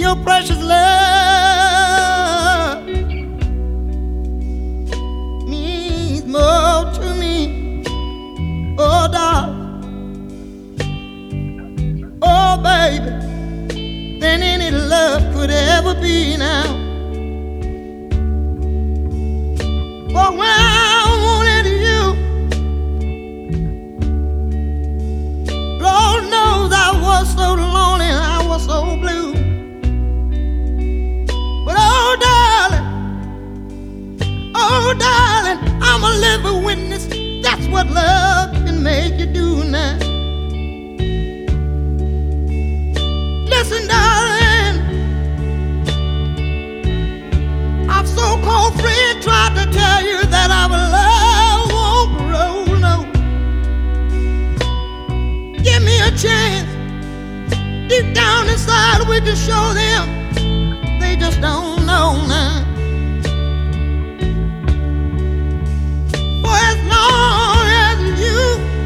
Your precious love means more to me. Oh, darling. Oh, baby, than any love could ever be now. For when I wanted you, Lord knows I was so lonely and I was so blue. But oh darling, I'm a living witness. That's what love can make you do now. Listen, darling, I've so-called friend tried to tell you that our love won't grow, no. Give me a chance. Deep down inside we can show them. They just don't know now. For as long as you,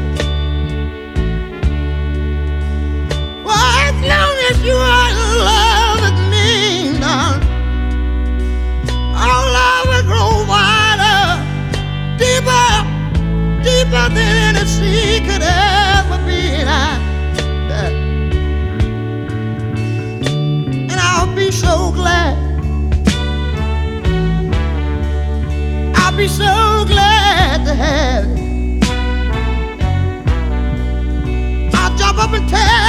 for as long as you are in love with me, darling, our love will grow wider, deeper, deeper than any sea could ever be. And I'll be so glad. I'll be so glad to have you. I'll jump up and tell